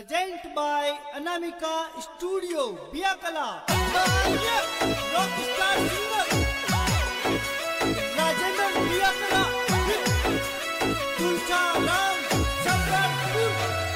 Present by Anamika Studio, Biakala. Rockstar singer Rajendra Biakala. Tulsa Ram Sakarpur.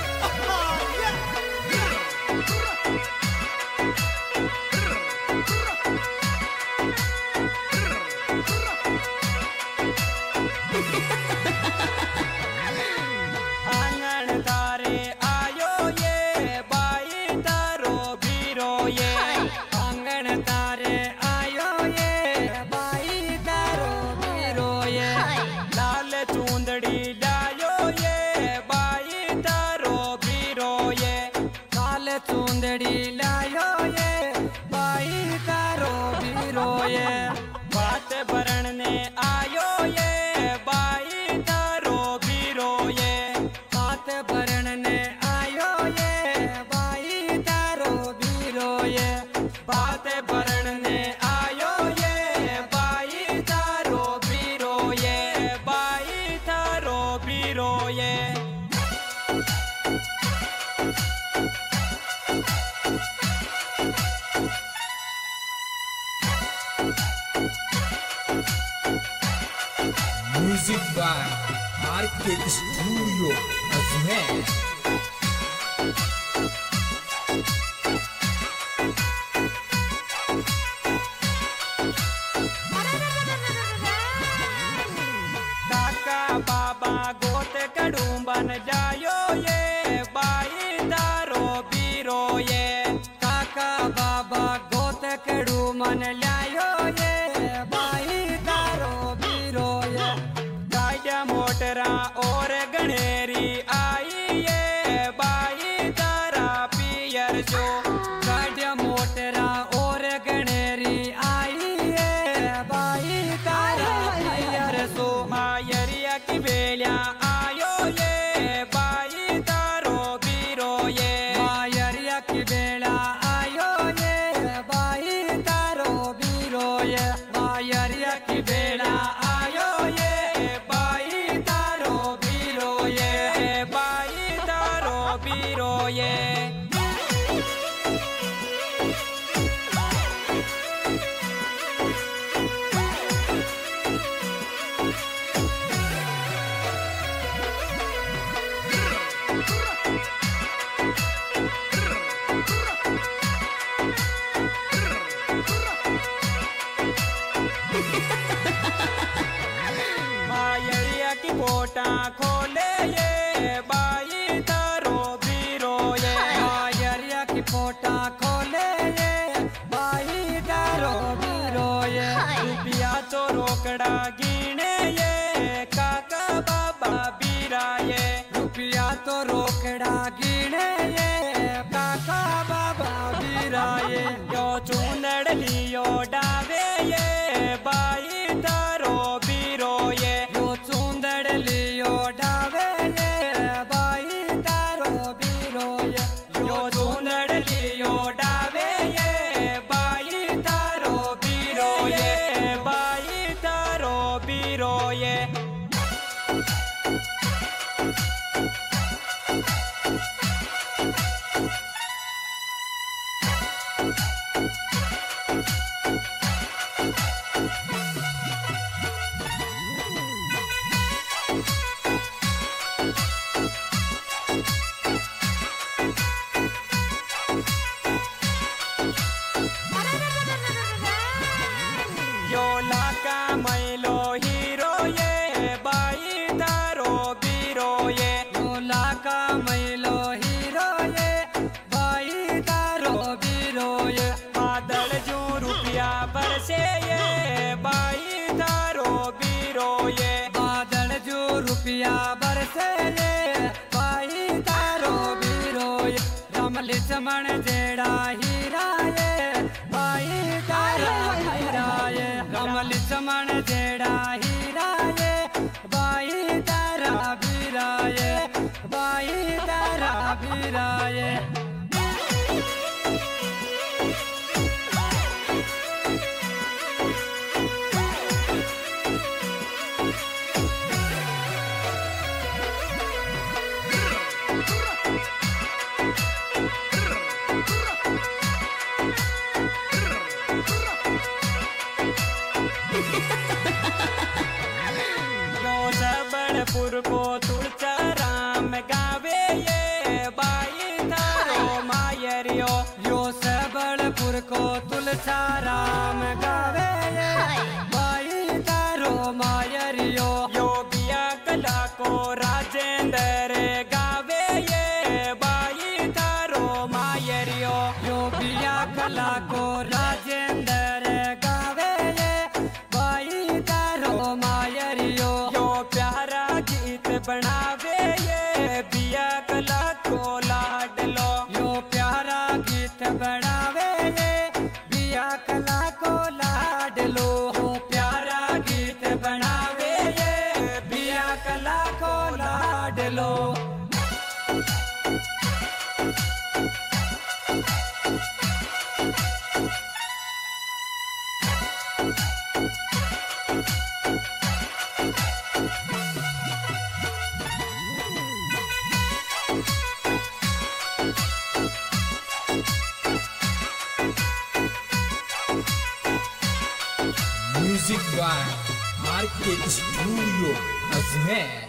आंगन तारे आयो ये बाई तारो बीरो ये आंगन तारे आयो ये बाई तारो बीरो ये लाल चूंदड़ी लायो ये बाई तारो बीरो ये लाल चूंदड़ी लायो ये बाई तारो बीरो ये बात भरण ने आयो ये बाई तारो बीरो ये बात भरण ने आयो ये बाई तारो बीरो ये बात भरण ने आयो ये बाई तारो बीरो ये बाई तारो बीरो ये Music by Arcade Studio Azmer. काका बाबा गोत कड़ू बन जायो ये बाई तारो बीरो ये काका बाबा गोत कड़ू मन लायो ये बाई तारो बीरो ये गाया मोटरा और गणेरी आई ये बाई तारा पियर जो गाया मोटरा और गणेरी आई ये बाई तारा पियर सो मायरिया की बेलिया आयो ये बाई तारो बीरो ये मायरिया की बेला आयो ये बाई तारो बीरो ये मायरिया की बेला आयो ये बाई तारो बीरो ये बाई तारो बीरो ये मायरिया की कोटा खोले ये बाई तारो बीरो ये मायरिया की कोटा खोले ये बाई तारो बीरो ये रुपया तो रोकड़ा गिने ये काका बाबा बीरा ये रुपया तो रोकड़ा गिने ये काका बाबा बीरा ये यो चूंदड़ लियो डावे ये बाई तारो बीरो ये यो चूंदड़ लियो डावे ये बाई तारो बीरो ये यो चूंदड़ लियो डावे ये बाई तारो बीरो ये बाई तारो बीरो ये यो लाका मैलो हीरो ये बाई तारो बीरो ये यो लाका मैलो हीरो ये बाई तारो बीरो ये बादल जो रुपया बरसे ये बाई तारो बीरो ये बादल जो रुपया बरसे ये बाई तारो बीरो ये रमल चमन जेड़ा हीरा ये बाई तारा हीरा ये कमल चमन जेड़ा हीरा ये बाई तारा बीरा ये बाई तारा बीरा ये को तुलसाराम गावे ये बाई तारो मायरियो यो बिया कला को राजेंद्र गावे ये बाई तारो मायरियो यो बिया कला को राजेंद्र गावे ये बाई तारो मायरियो यो प्यारा गीत बनावे ये बिया कला को लाडलो यो प्यारा गीत बनावे ये बिया कला को लाडलो यो प्यारा गीत बनावे ये बिया कला को लाडलो। Music by RK Studio Azmer.